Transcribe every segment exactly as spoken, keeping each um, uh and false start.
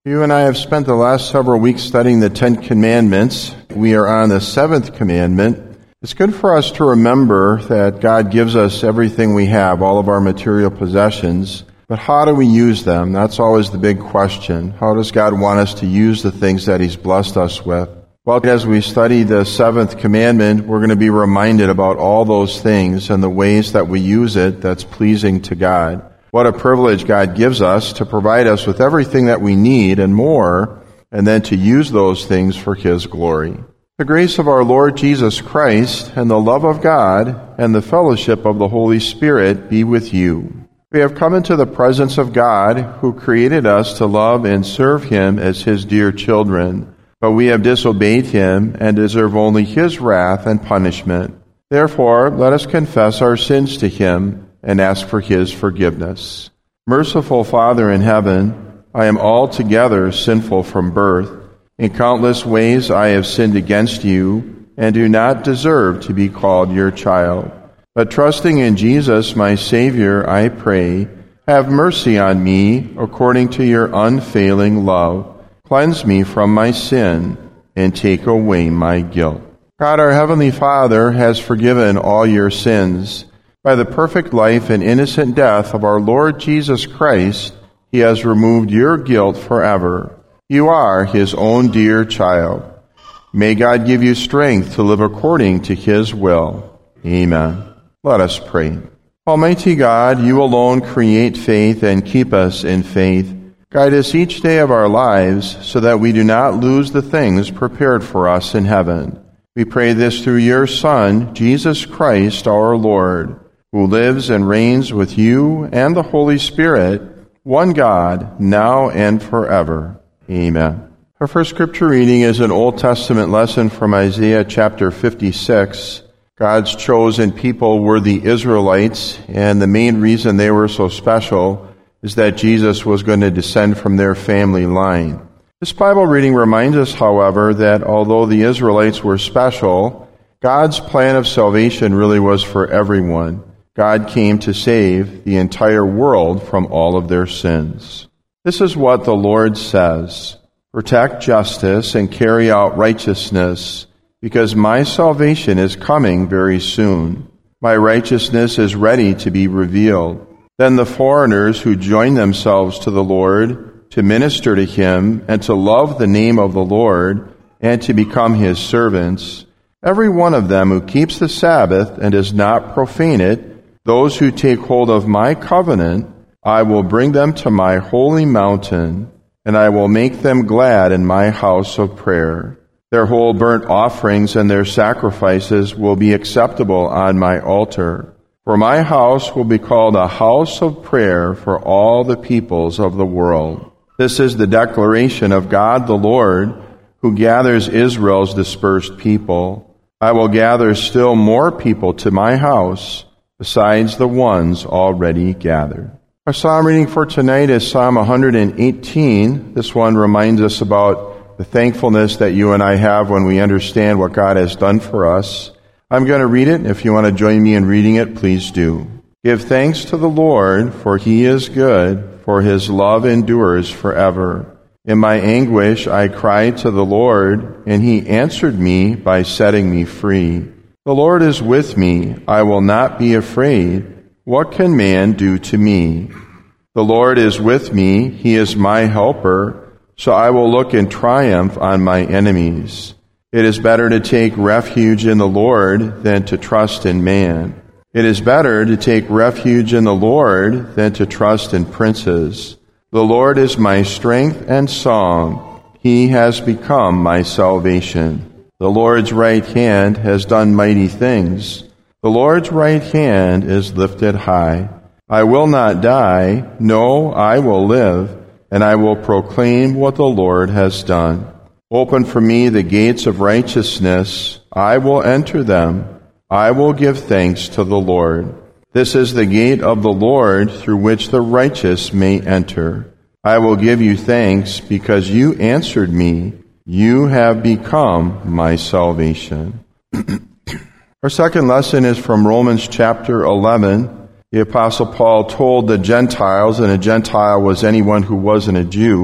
You and I have spent the last several weeks studying the Ten Commandments. We are on the seventh commandment. It's good for us to remember that God gives us everything we have, all of our material possessions. But how do we use them? That's always the big question. How does God want us to use the things that He's blessed us with? Well, as we study the seventh commandment, we're going to be reminded about all those things and the ways that we use it that's pleasing to God. What a privilege God gives us to provide us with everything that we need and more, and then to use those things for His glory. The grace of our Lord Jesus Christ and the love of God and the fellowship of the Holy Spirit be with you. We have come into the presence of God, who created us to love and serve Him as His dear children, but we have disobeyed Him and deserve only His wrath and punishment. Therefore, let us confess our sins to Him and ask for His forgiveness. Merciful Father in heaven, I am altogether sinful from birth. In countless ways I have sinned against you and do not deserve to be called your child. But trusting in Jesus, my Savior, I pray, have mercy on me according to your unfailing love. Cleanse me from my sin and take away my guilt. God, our Heavenly Father, has forgiven all your sins. By the perfect life and innocent death of our Lord Jesus Christ, He has removed your guilt forever. You are His own dear child. May God give you strength to live according to His will. Amen. Let us pray. Almighty God, you alone create faith and keep us in faith. Guide us each day of our lives so that we do not lose the things prepared for us in heaven. We pray this through your Son, Jesus Christ, our Lord, who lives and reigns with you and the Holy Spirit, one God, now and forever. Amen. Our first scripture reading is an Old Testament lesson from Isaiah chapter fifty-six. God's chosen people were the Israelites, and the main reason they were so special is that Jesus was going to descend from their family line. This Bible reading reminds us, however, that although the Israelites were special, God's plan of salvation really was for everyone. God came to save the entire world from all of their sins. This is what the Lord says: protect justice and carry out righteousness, because my salvation is coming very soon. My righteousness is ready to be revealed. Then the foreigners who join themselves to the Lord to minister to Him and to love the name of the Lord and to become His servants, every one of them who keeps the Sabbath and does not profane it, those who take hold of my covenant, I will bring them to my holy mountain, and I will make them glad in my house of prayer. Their whole burnt offerings and their sacrifices will be acceptable on my altar. For my house will be called a house of prayer for all the peoples of the world. This is the declaration of God the Lord, who gathers Israel's dispersed people. I will gather still more people to my house, besides the ones already gathered. Our psalm reading for tonight is Psalm one eighteen. This one reminds us about the thankfulness that you and I have when we understand what God has done for us. I'm going to read it. If you want to join me in reading it, please do. Give thanks to the Lord, for He is good, for His love endures forever. In my anguish I cried to the Lord, and He answered me by setting me free. The Lord is with me. I will not be afraid. What can man do to me? The Lord is with me. He is my helper. So I will look in triumph on my enemies. It is better to take refuge in the Lord than to trust in man. It is better to take refuge in the Lord than to trust in princes. The Lord is my strength and song. He has become my salvation. The Lord's right hand has done mighty things. The Lord's right hand is lifted high. I will not die. No, I will live, and I will proclaim what the Lord has done. Open for me the gates of righteousness. I will enter them. I will give thanks to the Lord. This is the gate of the Lord through which the righteous may enter. I will give you thanks because you answered me. You have become my salvation. Our second lesson is from Romans chapter eleven. The Apostle Paul told the Gentiles, and a Gentile was anyone who wasn't a Jew,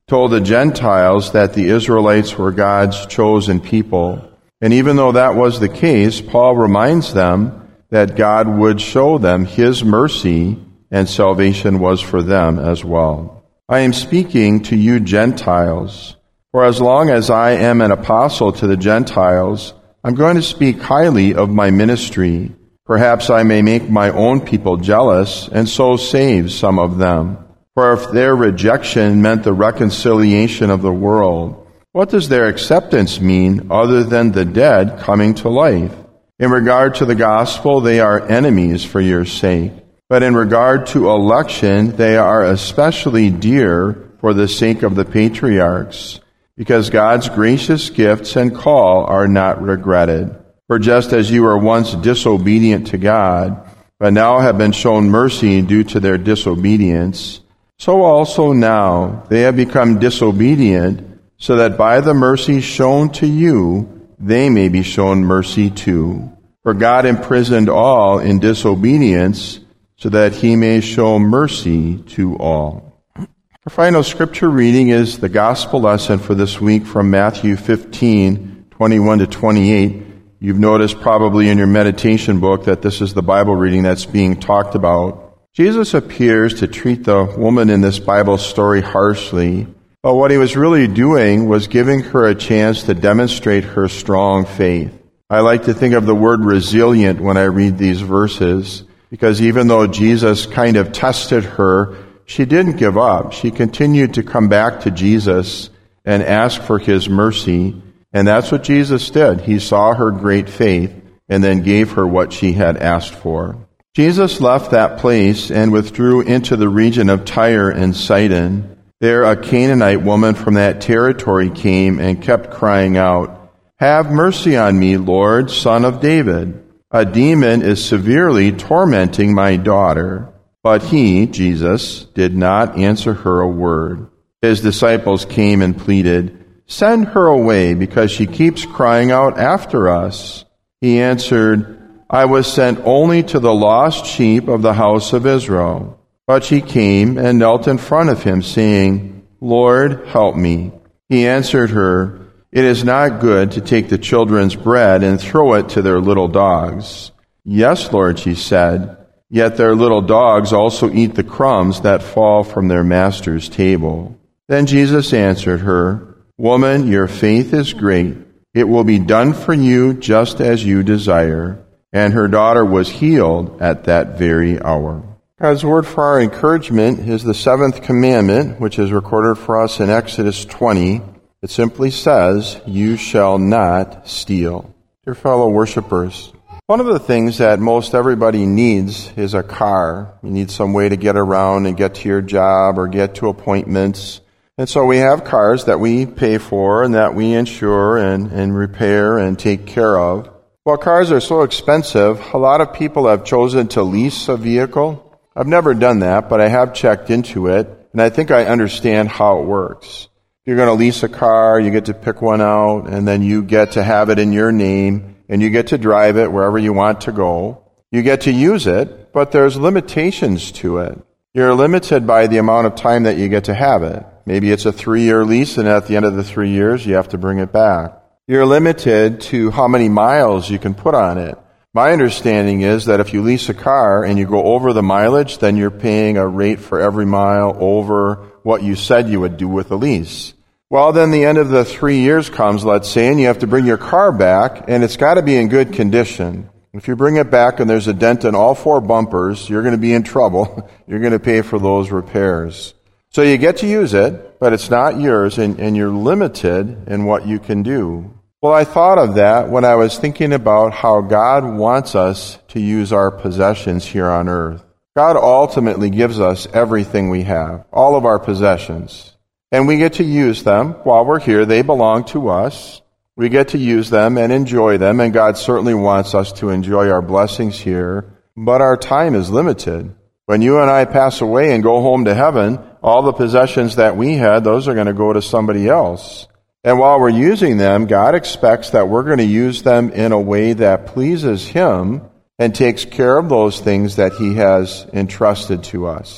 told the Gentiles that the Israelites were God's chosen people. And even though that was the case, Paul reminds them that God would show them his mercy, and salvation was for them as well. I am speaking to you Gentiles, for as long as I am an apostle to the Gentiles, I'm going to speak highly of my ministry. Perhaps I may make my own people jealous, and so save some of them. For if their rejection meant the reconciliation of the world, what does their acceptance mean other than the dead coming to life? In regard to the gospel, they are enemies for your sake. But in regard to election, they are especially dear for the sake of the patriarchs, because God's gracious gifts and call are not regretted. For just as you were once disobedient to God, but now have been shown mercy due to their disobedience, so also now they have become disobedient, so that by the mercy shown to you, they may be shown mercy too. For God imprisoned all in disobedience, so that he may show mercy to all. Our final scripture reading is the gospel lesson for this week from Matthew fifteen, twenty-one to twenty-eight. You've noticed probably in your meditation book that this is the Bible reading that's being talked about. Jesus appears to treat the woman in this Bible story harshly, but what he was really doing was giving her a chance to demonstrate her strong faith. I like to think of the word resilient when I read these verses, because even though Jesus kind of tested her, she didn't give up. She continued to come back to Jesus and ask for his mercy, and that's what Jesus did. He saw her great faith and then gave her what she had asked for. Jesus left that place and withdrew into the region of Tyre and Sidon. There a Canaanite woman from that territory came and kept crying out, "Have mercy on me, Lord, Son of David. A demon is severely tormenting my daughter." But he, Jesus, did not answer her a word. His disciples came and pleaded, "Send her away, because she keeps crying out after us." He answered, "I was sent only to the lost sheep of the house of Israel." But she came and knelt in front of him, saying, "Lord, help me." He answered her, "It is not good to take the children's bread and throw it to their little dogs." "Yes, Lord," she said, "yet their little dogs also eat the crumbs that fall from their master's table." Then Jesus answered her, "Woman, your faith is great. It will be done for you just as you desire." And her daughter was healed at that very hour. God's word for our encouragement is the seventh commandment, which is recorded for us in Exodus twenty. It simply says, "You shall not steal." Dear fellow worshipers, one of the things that most everybody needs is a car. You need some way to get around and get to your job or get to appointments. And so we have cars that we pay for and that we insure and, and repair and take care of. While cars are so expensive, a lot of people have chosen to lease a vehicle. I've never done that, but I have checked into it, and I think I understand how it works. You're going to lease a car, you get to pick one out, and then you get to have it in your name, and you get to drive it wherever you want to go. You get to use it, but there's limitations to it. You're limited by the amount of time that you get to have it. Maybe it's a three-year lease, and at the end of the three years, you have to bring it back. You're limited to how many miles you can put on it. My understanding is that if you lease a car and you go over the mileage, then you're paying a rate for every mile over what you said you would do with the lease. Well, then the end of the three years comes, let's say, and you have to bring your car back, and it's got to be in good condition. If you bring it back and there's a dent in all four bumpers, you're going to be in trouble. You're going to pay for those repairs. So you get to use it, but it's not yours, and, and you're limited in what you can do. Well, I thought of that when I was thinking about how God wants us to use our possessions here on earth. God ultimately gives us everything we have, all of our possessions. And we get to use them while we're here. They belong to us. We get to use them and enjoy them, and God certainly wants us to enjoy our blessings here, but our time is limited. When you and I pass away and go home to heaven, all the possessions that we had, those are going to go to somebody else. And while we're using them, God expects that we're going to use them in a way that pleases Him and takes care of those things that He has entrusted to us.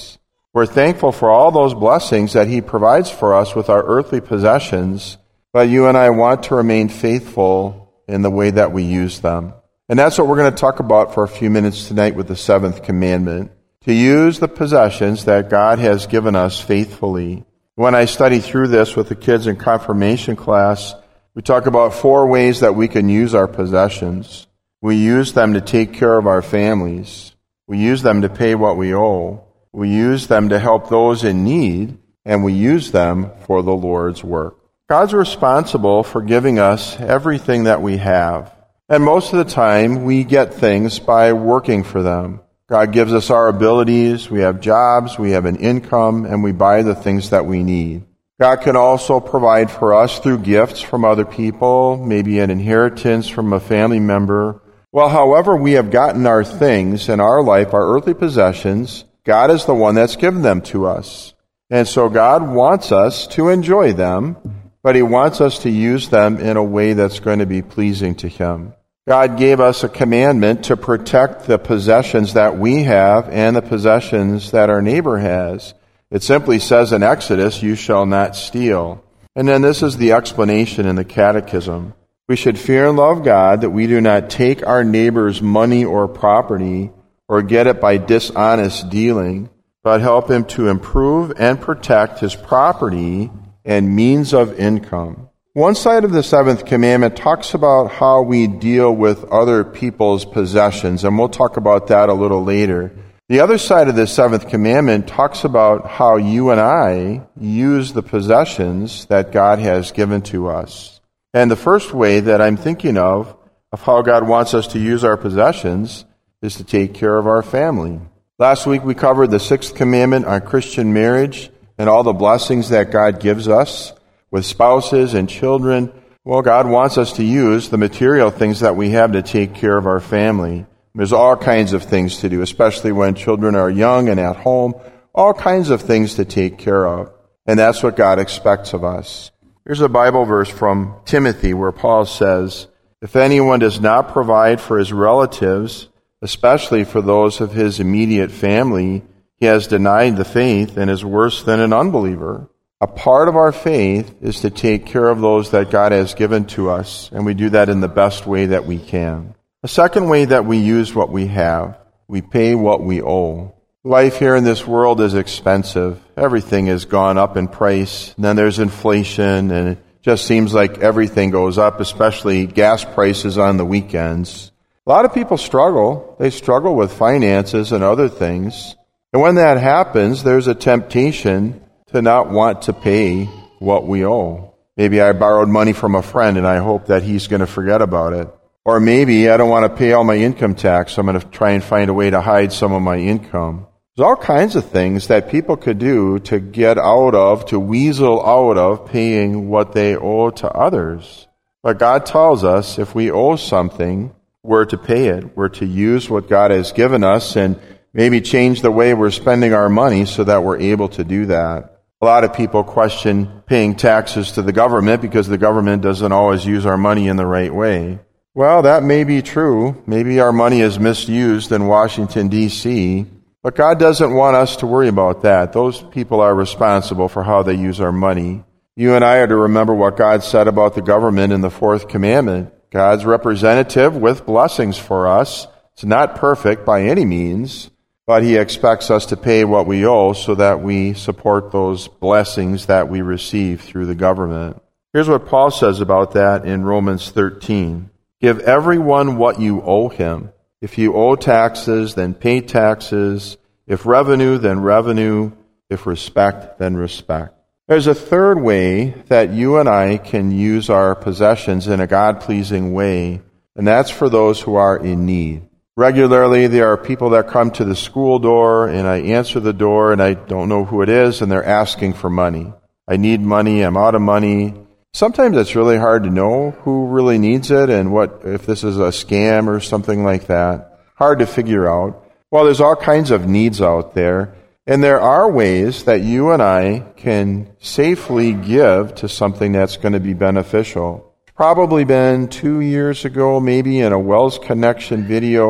We're thankful for all those blessings that He provides for us with our earthly possessions, but you and I want to remain faithful in the way that we use them. And that's what we're going to talk about for a few minutes tonight with the seventh commandment, to use the possessions that God has given us faithfully. When I study through this with the kids in confirmation class, we talk about four ways that we can use our possessions. We use them to take care of our families. We use them to pay what we owe. We use them to help those in need, and we use them for the Lord's work. God's responsible for giving us everything that we have. And most of the time, we get things by working for them. God gives us our abilities, we have jobs, we have an income, and we buy the things that we need. God can also provide for us through gifts from other people, maybe an inheritance from a family member. Well, however we have gotten our things in our life, our earthly possessions, God is the one that's given them to us. And so God wants us to enjoy them, but He wants us to use them in a way that's going to be pleasing to Him. God gave us a commandment to protect the possessions that we have and the possessions that our neighbor has. It simply says in Exodus, "You shall not steal." And then this is the explanation in the Catechism. We should fear and love God that we do not take our neighbor's money or property or get it by dishonest dealing, but help him to improve and protect his property and means of income. One side of the seventh commandment talks about how we deal with other people's possessions, and we'll talk about that a little later. The other side of the seventh commandment talks about how you and I use the possessions that God has given to us. And the first way that I'm thinking of, of how God wants us to use our possessions, is to take care of our family. Last week we covered the sixth commandment on Christian marriage and all the blessings that God gives us with spouses and children. Well, God wants us to use the material things that we have to take care of our family. There's all kinds of things to do, especially when children are young and at home, all kinds of things to take care of. And that's what God expects of us. Here's a Bible verse from Timothy where Paul says, "If anyone does not provide for his relatives, especially for those of his immediate family, he has denied the faith and is worse than an unbeliever." A part of our faith is to take care of those that God has given to us, and we do that in the best way that we can. A second way that we use what we have, we pay what we owe. Life here in this world is expensive. Everything has gone up in price. And then there's inflation, and it just seems like everything goes up, especially gas prices on the weekends. A lot of people struggle. They struggle with finances and other things. And when that happens, there's a temptation to not want to pay what we owe. Maybe I borrowed money from a friend and I hope that he's going to forget about it. Or maybe I don't want to pay all my income tax, so I'm going to try and find a way to hide some of my income. There's all kinds of things that people could do to get out of, to weasel out of paying what they owe to others. But God tells us if we owe something, we're to pay it. We're to use what God has given us and maybe change the way we're spending our money so that we're able to do that. A lot of people question paying taxes to the government because the government doesn't always use our money in the right way. Well, that may be true. Maybe our money is misused in Washington, D C, but God doesn't want us to worry about that. Those people are responsible for how they use our money. You and I are to remember what God said about the government in the fourth commandment. God's representative with blessings for us. It's not perfect by any means, but He expects us to pay what we owe so that we support those blessings that we receive through the government. Here's what Paul says about that in Romans thirteen. "Give everyone what you owe him. If you owe taxes, then pay taxes. If revenue, then revenue. If respect, then respect." There's a third way that you and I can use our possessions in a God-pleasing way, and that's for those who are in need. Regularly, there are people that come to the school door, and I answer the door, and I don't know who it is, and they're asking for money. I need money. I'm out of money. Sometimes it's really hard to know who really needs it and what if this is a scam or something like that. Hard to figure out. Well, there's all kinds of needs out there, and there are ways that you and I can safely give to something that's going to be beneficial. Probably been two years ago, maybe in a Wells Connection video,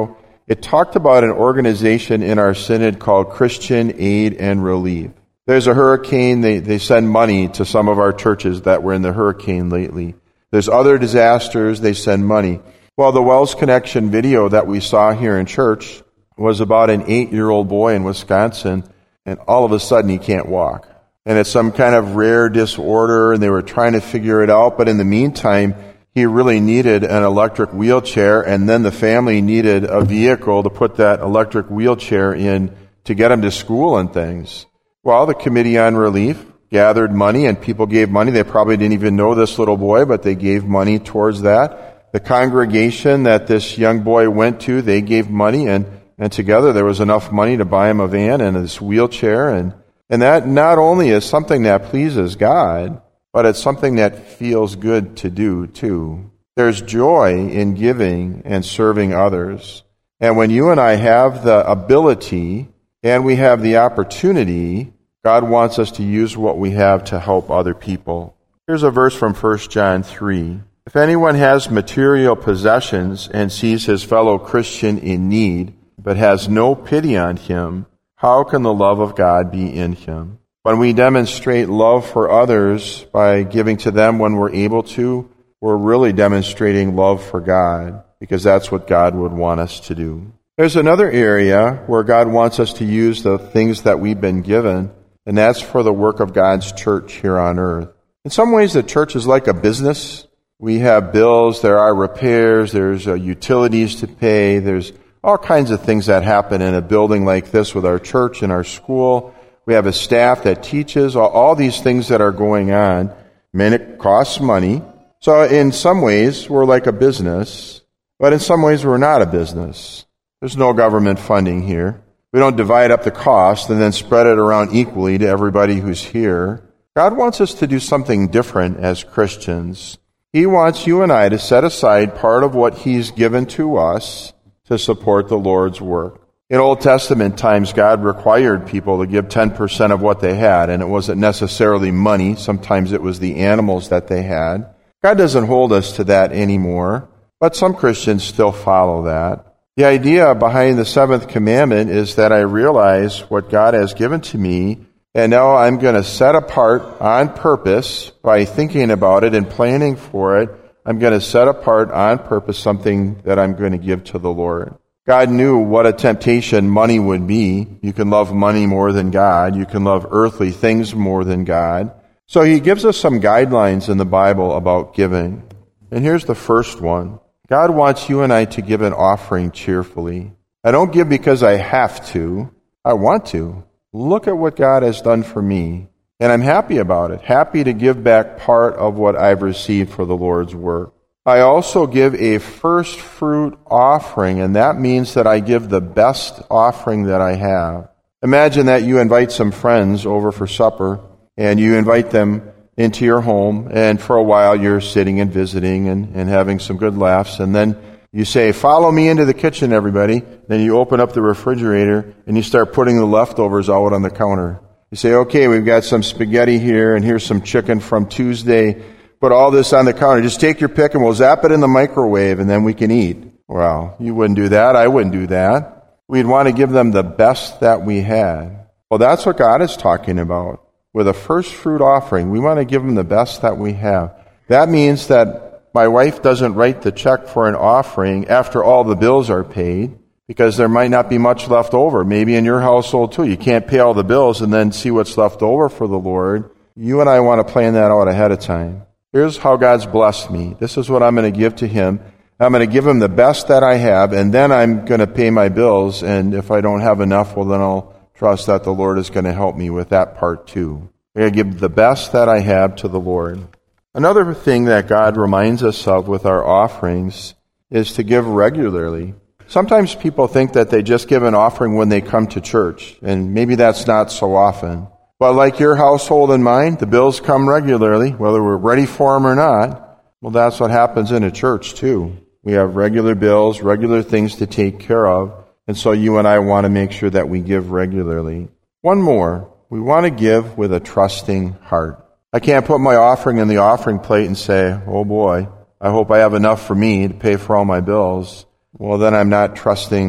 it talked about an organization in our synod called Christian Aid and Relief. There's a hurricane, they, they send money to some of our churches that were in the hurricane lately. There's other disasters, they send money. Well, the Wells Connection video that we saw here in church was about an eight-year-old boy in Wisconsin, and all of a sudden he can't walk. And it's some kind of rare disorder, and they were trying to figure it out, but in the meantime, he really needed an electric wheelchair, and then the family needed a vehicle to put that electric wheelchair in to get him to school and things. Well, the Committee on Relief gathered money, and people gave money. They probably didn't even know this little boy, but they gave money towards that. The congregation that this young boy went to, they gave money, and, and together there was enough money to buy him a van and this wheelchair. And, and that not only is something that pleases God, but it's something that feels good to do, too. There's joy in giving and serving others. And when you and I have the ability and we have the opportunity, God wants us to use what we have to help other people. Here's a verse from First John three. If anyone has material possessions and sees his fellow Christian in need, but has no pity on him, how can the love of God be in him? When we demonstrate love for others by giving to them when we're able to, we're really demonstrating love for God, because that's what God would want us to do. There's another area where God wants us to use the things that we've been given, and that's for the work of God's church here on earth. In some ways, the church is like a business. We have bills, there are repairs, there's uh, utilities to pay, there's all kinds of things that happen in a building like this with our church and our school. We have a staff that teaches, all, all these things that are going on. I mean, it costs money. So in some ways, we're like a business, but in some ways, we're not a business. There's no government funding here. We don't divide up the cost and then spread it around equally to everybody who's here. God wants us to do something different as Christians. He wants you and I to set aside part of what He's given to us to support the Lord's work. In Old Testament times, God required people to give ten percent of what they had, and it wasn't necessarily money. Sometimes it was the animals that they had. God doesn't hold us to that anymore, but some Christians still follow that. The idea behind the seventh commandment is that I realize what God has given to me, and now I'm going to set apart on purpose by thinking about it and planning for it. I'm going to set apart on purpose something that I'm going to give to the Lord. God knew what a temptation money would be. You can love money more than God. You can love earthly things more than God. So He gives us some guidelines in the Bible about giving. And here's the first one. God wants you and I to give an offering cheerfully. I don't give because I have to. I want to. Look at what God has done for me. And I'm happy about it. Happy to give back part of what I've received for the Lord's work. I also give a first fruit offering, and that means that I give the best offering that I have. Imagine that you invite some friends over for supper, and you invite them into your home, and for a while you're sitting and visiting and, and having some good laughs, and then you say, follow me into the kitchen, everybody. Then you open up the refrigerator, and you start putting the leftovers out on the counter. You say, okay, we've got some spaghetti here, and here's some chicken from Tuesday. Put all this on the counter. Just take your pick and we'll zap it in the microwave and then we can eat. Well, you wouldn't do that. I wouldn't do that. We'd want to give them the best that we had. Well, that's what God is talking about. With a first fruit offering, we want to give them the best that we have. That means that my wife doesn't write the check for an offering after all the bills are paid, because there might not be much left over. Maybe in your household too. You can't pay all the bills and then see what's left over for the Lord. You and I want to plan that out ahead of time. Here's how God's blessed me. This is what I'm going to give to Him. I'm going to give Him the best that I have, and then I'm going to pay my bills, and if I don't have enough, well, then I'll trust that the Lord is going to help me with that part too. I'm going to give the best that I have to the Lord. Another thing that God reminds us of with our offerings is to give regularly. Sometimes people think that they just give an offering when they come to church, and maybe that's not so often. But like your household and mine, the bills come regularly, whether we're ready for them or not. Well, that's what happens in a church too. We have regular bills, regular things to take care of, and so you and I want to make sure that we give regularly. One more, we want to give with a trusting heart. I can't put my offering in the offering plate and say, oh boy, I hope I have enough for me to pay for all my bills. Well, then I'm not trusting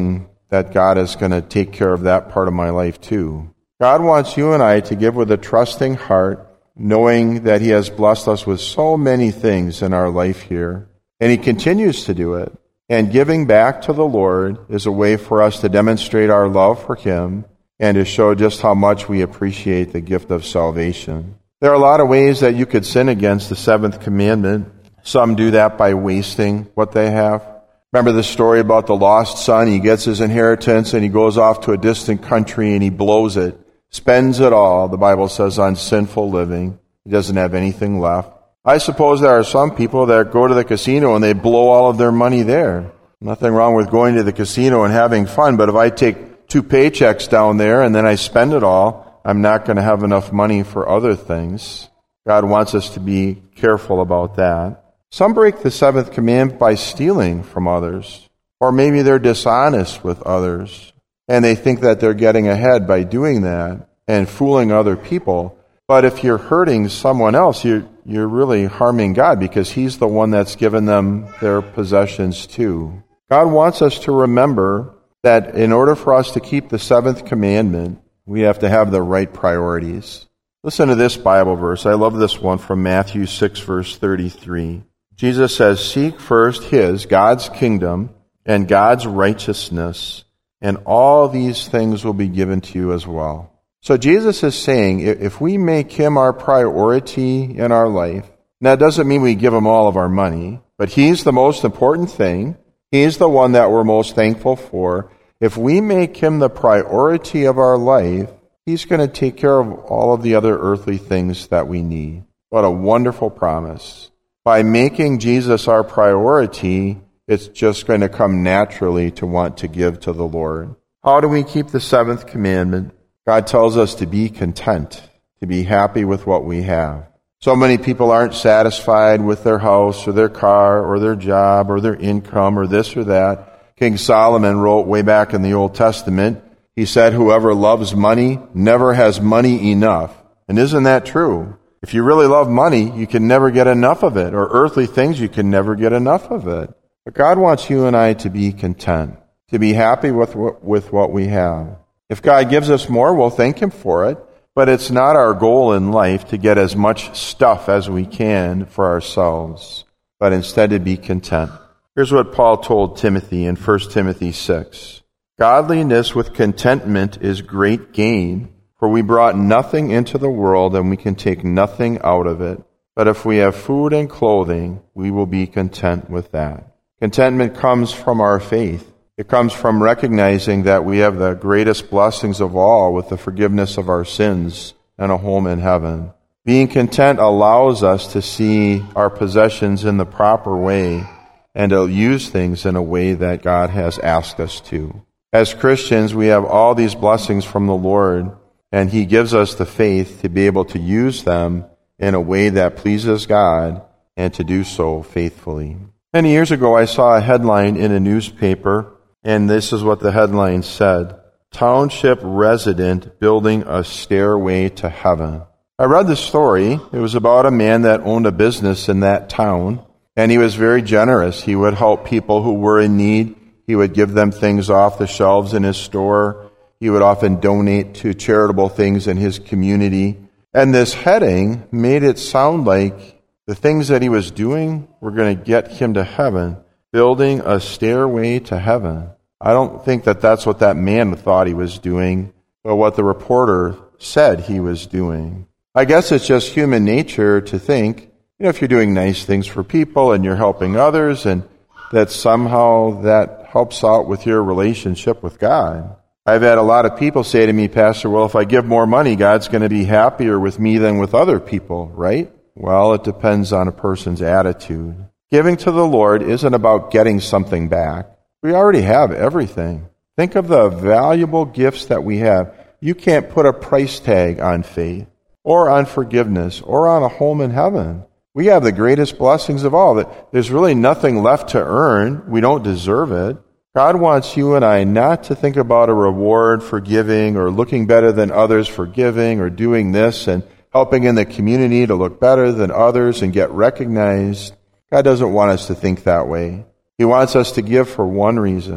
that God is going to take care of that part of my life too. God wants you and I to give with a trusting heart, knowing that He has blessed us with so many things in our life here, and He continues to do it. And giving back to the Lord is a way for us to demonstrate our love for Him and to show just how much we appreciate the gift of salvation. There are a lot of ways that you could sin against the seventh commandment. Some do that by wasting what they have. Remember the story about the lost son? He gets his inheritance and he goes off to a distant country and he blows it, spends it all, the Bible says, on sinful living. He doesn't have anything left. I suppose there are some people that go to the casino and they blow all of their money there. Nothing wrong with going to the casino and having fun, but if I take two paychecks down there and then I spend it all, I'm not going to have enough money for other things. God wants us to be careful about that. Some break the seventh commandment by stealing from others, or maybe they're dishonest with others, and they think that they're getting ahead by doing that and fooling other people. But if you're hurting someone else, you're, you're really harming God because He's the one that's given them their possessions too. God wants us to remember that in order for us to keep the seventh commandment, we have to have the right priorities. Listen to this Bible verse. I love this one from Matthew six, verse thirty-three. Jesus says, "Seek first His, God's kingdom, and God's righteousness, and all these things will be given to you as well." So Jesus is saying, if we make Him our priority in our life, now that doesn't mean we give Him all of our money, but He's the most important thing. He's the one that we're most thankful for. If we make Him the priority of our life, He's going to take care of all of the other earthly things that we need. What a wonderful promise. By making Jesus our priority, it's just going to come naturally to want to give to the Lord. How do we keep the seventh commandment? God tells us to be content, to be happy with what we have. So many people aren't satisfied with their house or their car or their job or their income or this or that. King Solomon wrote way back in the Old Testament, he said, "Whoever loves money never has money enough." And isn't that true? If you really love money, you can never get enough of it, or earthly things, you can never get enough of it. But God wants you and I to be content, to be happy with what, with what we have. If God gives us more, we'll thank Him for it, but it's not our goal in life to get as much stuff as we can for ourselves, but instead to be content. Here's what Paul told Timothy in First Timothy six. "Godliness with contentment is great gain, for we brought nothing into the world and we can take nothing out of it. But if we have food and clothing, we will be content with that." Contentment comes from our faith. It comes from recognizing that we have the greatest blessings of all with the forgiveness of our sins and a home in heaven. Being content allows us to see our possessions in the proper way and to use things in a way that God has asked us to. As Christians, we have all these blessings from the Lord, and He gives us the faith to be able to use them in a way that pleases God and to do so faithfully. Many years ago, I saw a headline in a newspaper, and this is what the headline said: "Township resident building a stairway to heaven." I read the story. It was about a man that owned a business in that town, and he was very generous. He would help people who were in need. He would give them things off the shelves in his store. He would often donate to charitable things in his community. And this heading made it sound like the things that he was doing were going to get him to heaven. Building a stairway to heaven. I don't think that that's what that man thought he was doing, but what the reporter said he was doing. I guess it's just human nature to think, you know, if you're doing nice things for people and you're helping others, and that somehow that helps out with your relationship with God. I've had a lot of people say to me, "Pastor, well, if I give more money, God's going to be happier with me than with other people," right? Well, it depends on a person's attitude. Giving to the Lord isn't about getting something back. We already have everything. Think of the valuable gifts that we have. You can't put a price tag on faith, or on forgiveness, or on a home in heaven. We have the greatest blessings of all. There's really nothing left to earn. We don't deserve it. God wants you and I not to think about a reward for giving, or looking better than others for giving, or doing this and helping in the community to look better than others and get recognized. God doesn't want us to think that way. He wants us to give for one reason,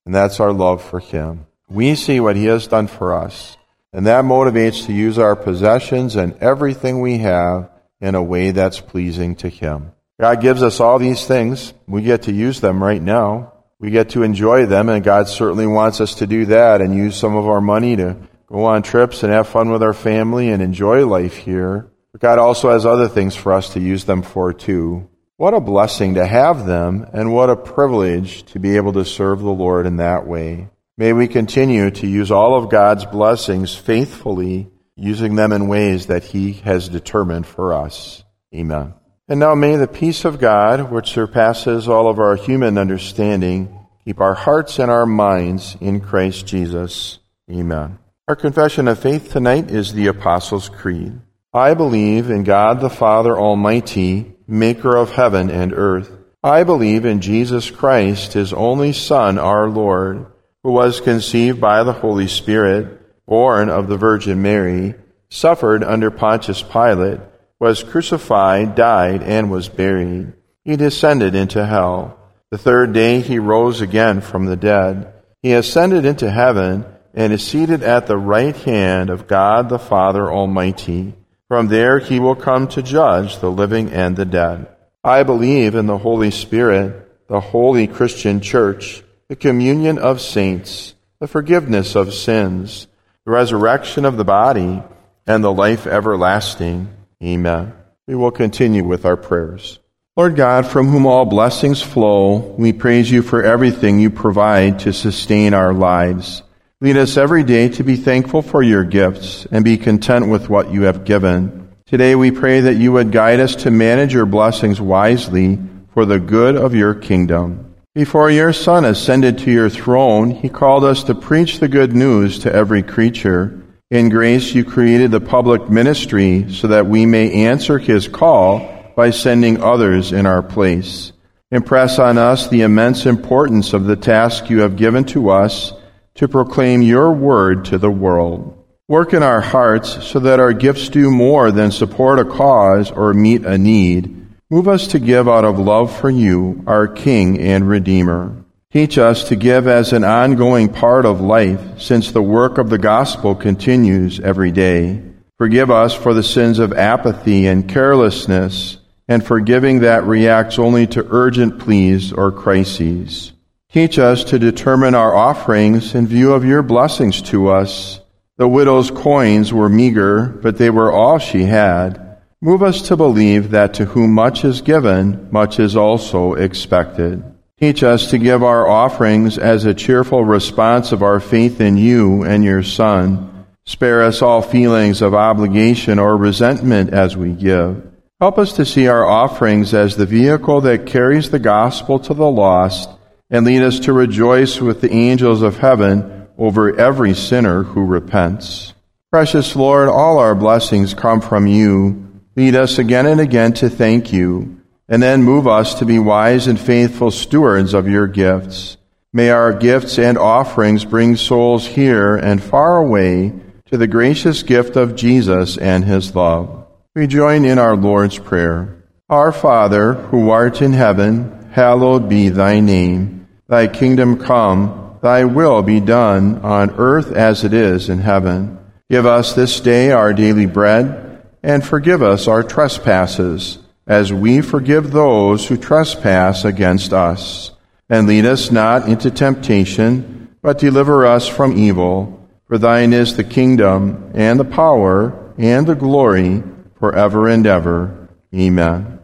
and that's our love for Him. We see what He has done for us, and that motivates to use our possessions and everything we have in a way that's pleasing to Him. God gives us all these things. We get to use them right now. We get to enjoy them, and God certainly wants us to do that and use some of our money to go on trips and have fun with our family and enjoy life here. But God also has other things for us to use them for too. What a blessing to have them, and what a privilege to be able to serve the Lord in that way. May we continue to use all of God's blessings faithfully, using them in ways that He has determined for us. Amen. And now may the peace of God, which surpasses all of our human understanding, keep our hearts and our minds in Christ Jesus. Amen. Our confession of faith tonight is the Apostles' Creed. I believe in God the Father Almighty, maker of heaven and earth. I believe in Jesus Christ, His only Son, our Lord, who was conceived by the Holy Spirit, born of the Virgin Mary, suffered under Pontius Pilate, was crucified, died, and was buried. He descended into hell. The third day He rose again from the dead. He ascended into heaven and is seated at the right hand of God the Father Almighty. From there He will come to judge the living and the dead. I believe in the Holy Spirit, the holy Christian Church, the communion of saints, the forgiveness of sins, the resurrection of the body, and the life everlasting. Amen. We will continue with our prayers. Lord God, from whom all blessings flow, we praise You for everything You provide to sustain our lives. Lead us every day to be thankful for Your gifts and be content with what You have given. Today we pray that You would guide us to manage Your blessings wisely for the good of Your kingdom. Before Your Son ascended to Your throne, He called us to preach the good news to every creature. In grace You created the public ministry so that we may answer His call by sending others in our place. Impress on us the immense importance of the task You have given to us to proclaim Your word to the world. Work in our hearts so that our gifts do more than support a cause or meet a need. Move us to give out of love for You, our King and Redeemer. Teach us to give as an ongoing part of life, since the work of the gospel continues every day. Forgive us for the sins of apathy and carelessness, and for giving that reacts only to urgent pleas or crises. Teach us to determine our offerings in view of Your blessings to us. The widow's coins were meager, but they were all she had. Move us to believe that to whom much is given, much is also expected. Teach us to give our offerings as a cheerful response of our faith in You and Your Son. Spare us all feelings of obligation or resentment as we give. Help us to see our offerings as the vehicle that carries the gospel to the lost, and lead us to rejoice with the angels of heaven over every sinner who repents. Precious Lord, all our blessings come from You. Lead us again and again to thank You, and then move us to be wise and faithful stewards of Your gifts. May our gifts and offerings bring souls here and far away to the gracious gift of Jesus and His love. We join in our Lord's Prayer. Our Father, who art in heaven, hallowed be Thy name. Thy kingdom come, Thy will be done on earth as it is in heaven. Give us this day our daily bread, and forgive us our trespasses, as we forgive those who trespass against us. And lead us not into temptation, but deliver us from evil. For Thine is the kingdom, and the power, and the glory, forever and ever. Amen.